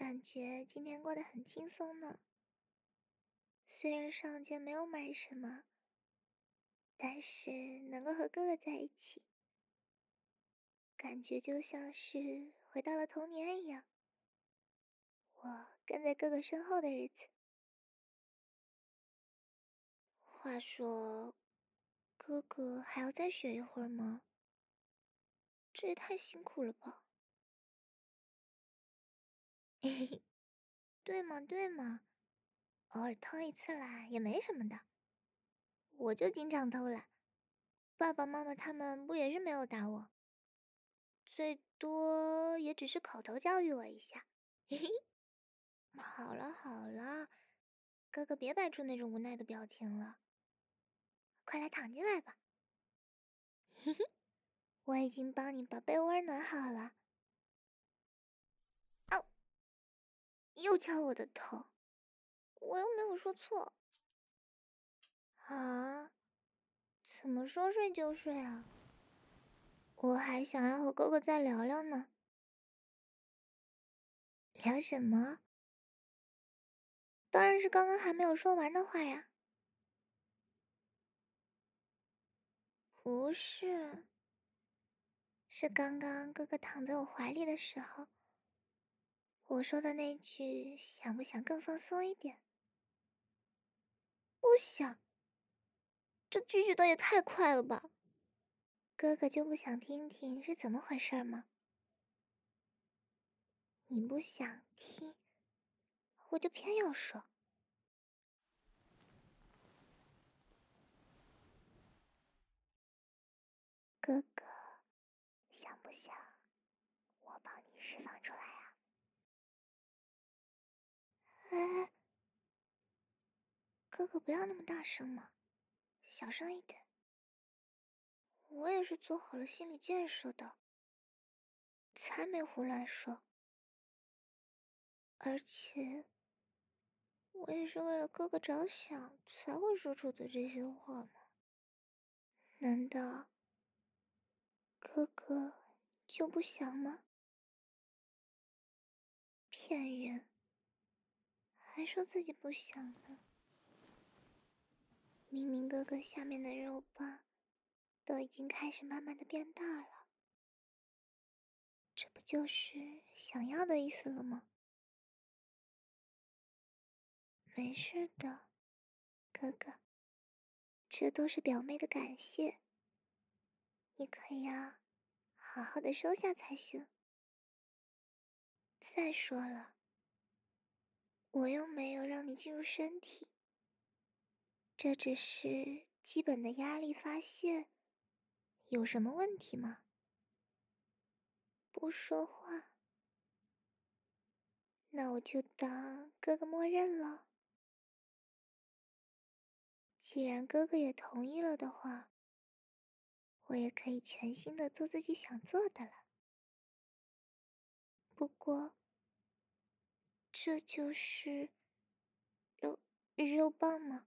感觉今天过得很轻松呢。虽然上街没有买什么，但是能够和哥哥在一起，感觉就像是回到了童年一样。我跟在哥哥身后的日子。话说，哥哥还要再学一会儿吗？这也太辛苦了吧。嘿嘿，对嘛对嘛，偶尔偷一次啦也没什么的。我就经常偷懒，爸爸妈妈他们不也是没有打我，最多也只是口头教育我一下。嘿嘿，好了好了，哥哥别摆出那种无奈的表情了，快来躺进来吧。嘿嘿，我已经帮你把被窝暖好了。哦，又敲我的头，我又没有说错。啊，怎么说睡就睡啊？我还想要和哥哥再聊聊呢。聊什么？当然是刚刚还没有说完的话呀。不是，是刚刚哥哥躺在我怀里的时候，我说的那句想不想更放松一点？不想，这句句的也太快了吧！哥哥就不想听听是怎么回事吗？你不想听，我就偏要说。哥哥，想不想我帮你释放出来啊？哎，哥哥不要那么大声嘛，小声一点。我也是做好了心理建设的，才没胡乱说。而且，我也是为了哥哥着想才会说出的这些话嘛。难道哥哥就不想吗？骗人，还说自己不想呢。明明哥哥下面的肉棒都已经开始慢慢的变大了，这不就是想要的意思了吗？没事的，哥哥，这都是表妹的感谢，你可要好好的收下才行。再说了，我又没有让你进入身体，这只是基本的压力发泄，有什么问题吗？不说话，那我就当哥哥默认了。既然哥哥也同意了的话，我也可以全心的做自己想做的了。不过，这就是肉肉棒吗？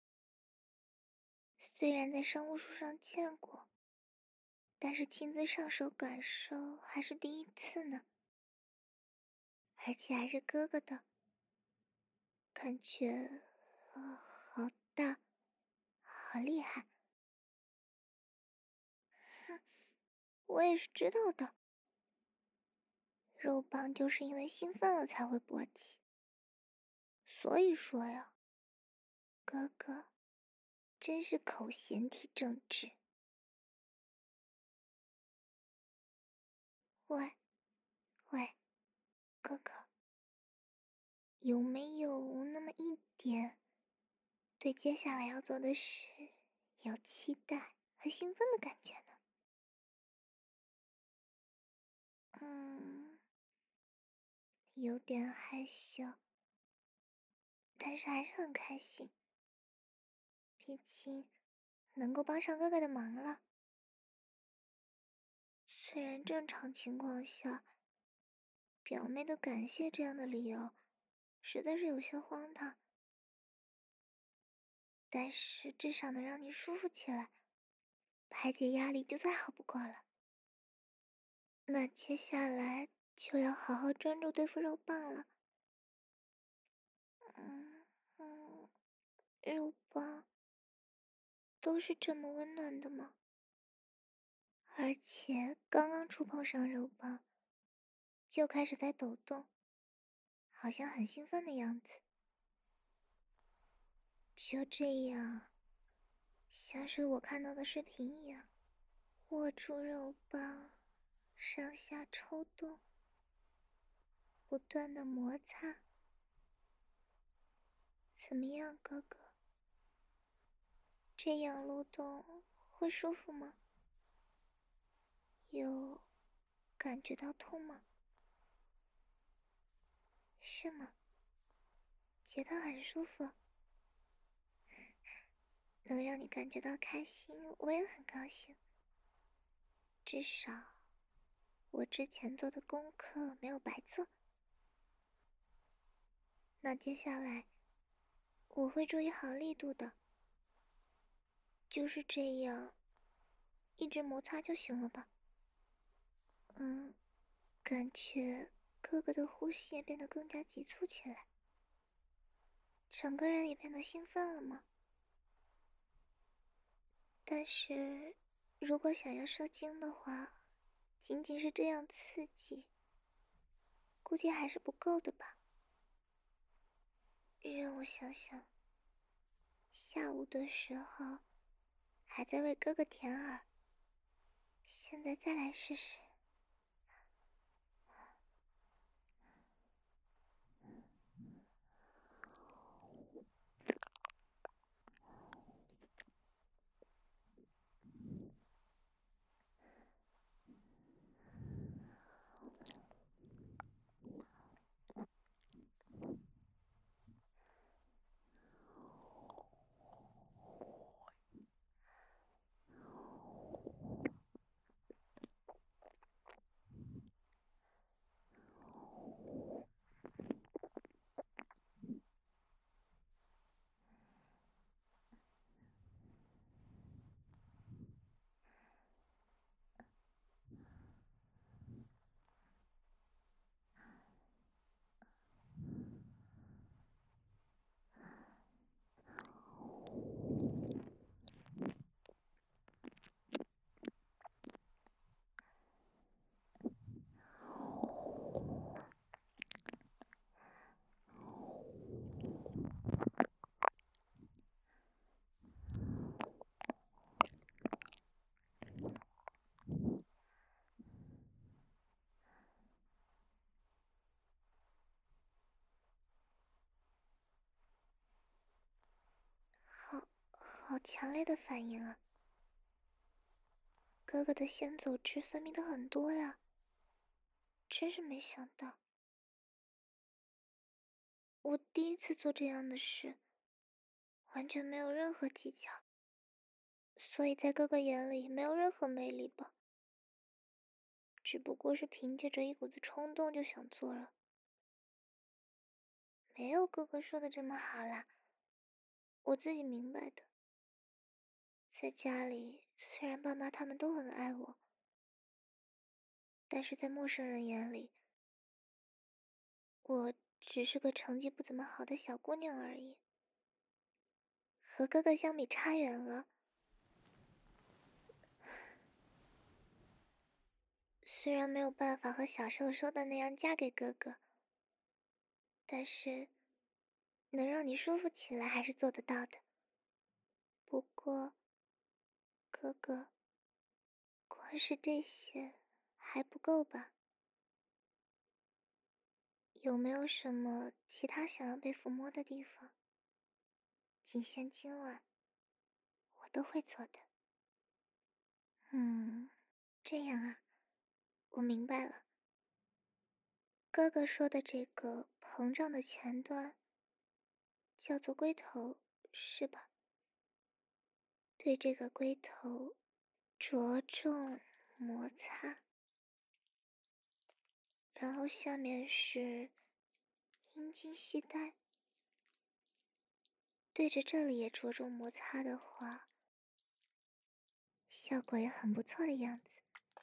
虽然在商务书上见过，但是亲自上手感受还是第一次呢，而且还是哥哥的，感觉好大，好厉害。哼，我也是知道的，肉棒就是因为兴奋了才会勃起。所以说呀，哥哥真是口嫌体正直。喂喂，哥哥，有没有那么一点对接下来要做的事有期待和兴奋的感觉呢？嗯，有点害羞，但是还是很开心，毕竟能够帮上哥哥的忙了。虽然正常情况下，表妹的感谢这样的理由实在是有些荒唐，但是至少能让你舒服起来，排解压力就再好不过了。那接下来就要好好专注对付肉棒了。 肉棒都是这么温暖的吗？而且刚刚触碰上肉棒，就开始在抖动，好像很兴奋的样子。就这样，像是我看到的视频一样，握住肉棒，上下抽动，不断的摩擦。怎么样，哥哥？这样撸动会舒服吗？有感觉到痛吗？是吗？觉得很舒服，能让你感觉到开心，我也很高兴。至少，我之前做的功课没有白做。那接下来，我会注意好力度的。就是这样，一直摩擦就行了吧？感觉哥哥的呼吸也变得更加急促起来，整个人也变得兴奋了吗？但是，如果想要射精的话，仅仅是这样刺激，估计还是不够的吧。让我想想，下午的时候还在为哥哥舔耳，现在再来试试。好强烈的反应啊！哥哥的腺走质分泌的很多呀，真是没想到。我第一次做这样的事，完全没有任何技巧，所以在哥哥眼里没有任何魅力吧。只不过是凭借着一股子冲动就想做了，没有哥哥说的这么好啦。我自己明白的。在家里，虽然爸妈他们都很爱我，但是在陌生人眼里，我只是个成绩不怎么好的小姑娘而已，和哥哥相比差远了。虽然没有办法和小时候说的那样嫁给哥哥，但是能让你舒服起来还是做得到的。不过，哥哥，光是这些还不够吧？有没有什么其他想要被抚摸的地方？仅限今晚，我都会做的。这样啊，我明白了。哥哥说的这个膨胀的前端叫做龟头，是吧？对这个龟头着重摩擦，然后下面是阴茎系带，对着这里也着重摩擦的话，效果也很不错的样子。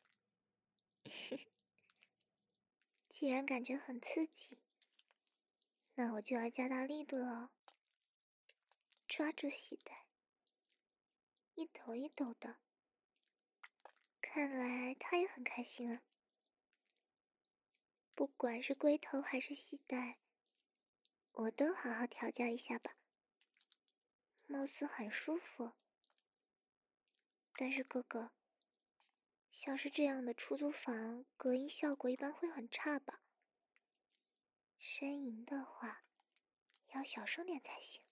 既然感觉很刺激，那我就要加大力度了。 抓住系带，一抖一抖的。看来他也很开心啊。不管是龟头还是系带，我都好好调教一下吧。貌似很舒服，但是哥哥，像是这样的出租房，隔音效果一般会很差吧？呻吟的话，要小声点才行。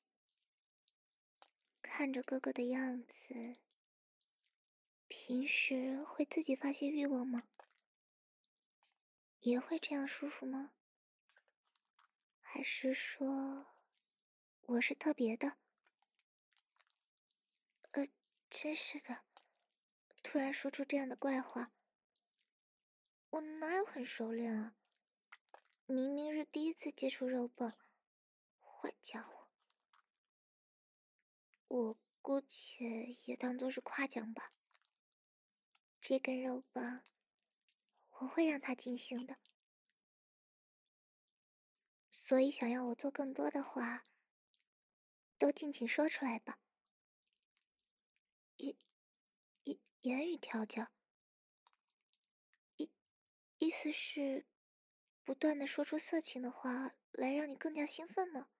看着哥哥的样子，平时会自己发泄欲望吗？也会这样舒服吗？还是说我是特别的？真是的，突然说出这样的怪话，我哪有很熟练啊？明明是第一次接触肉棒，坏家伙！我姑且也当做是夸奖吧。这根肉棒，我会让它尽兴的。所以想要我做更多的话，都尽情说出来吧。言语调教，意思是不断的说出色情的话来让你更加兴奋吗？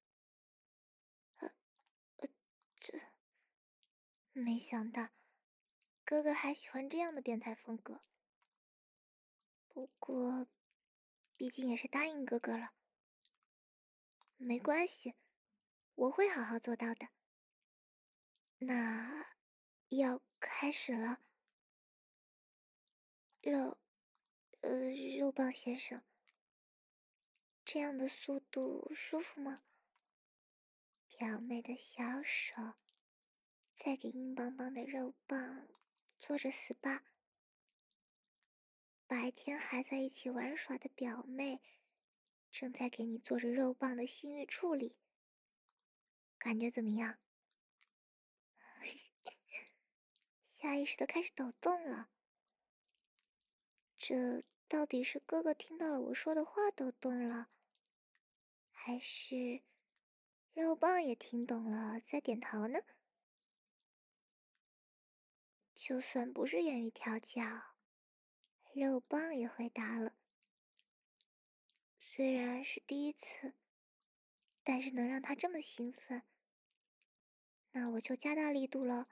这没想到哥哥还喜欢这样的变态风格。不过，毕竟也是答应哥哥了，没关系，我会好好做到的。那要开始了，肉，肉棒先生，这样的速度舒服吗？表妹的小手在给硬邦邦的肉棒做着 SPA，白天还在一起玩耍的表妹，正在给你做着肉棒的性欲处理，感觉怎么样？下意识的开始抖动了。这到底是哥哥听到了我说的话抖动了，还是肉棒也听懂了在点头呢？就算不是言语调教，肉棒也会打了。虽然是第一次，但是能让他这么兴奋，那我就加大力度了。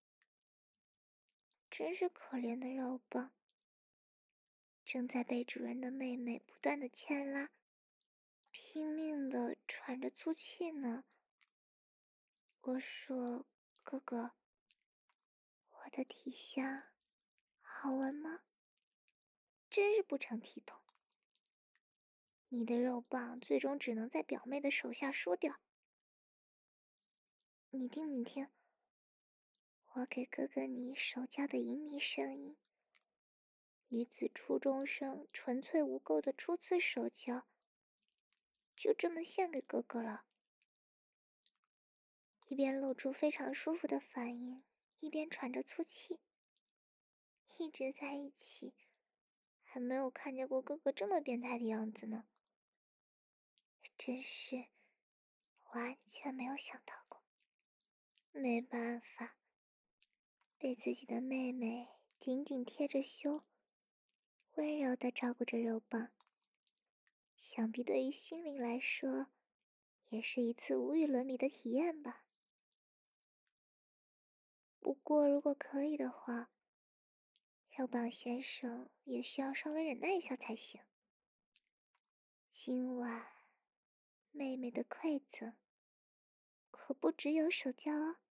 真是可怜的肉棒，正在被主人的妹妹不断的牵拉，拼命的喘着粗气呢。我说，哥哥，我的体香好闻吗？真是不成体统。你的肉棒最终只能在表妹的手下输掉。你听，你听，我给哥哥你手教的淫靡声音，女子初中生纯粹无垢的初次手教，就这么献给哥哥了。一边露出非常舒服的反应，一边喘着粗气，一直在一起，还没有看见过哥哥这么变态的样子呢。真是完全没有想到过。没办法，被自己的妹妹紧紧贴着胸，温柔地照顾着肉棒，想必对于心灵来说，也是一次无与伦比的体验吧。不过，如果可以的话，肉棒先生也需要稍微忍耐一下才行。今晚，妹妹的馈赠可不只有手教哦。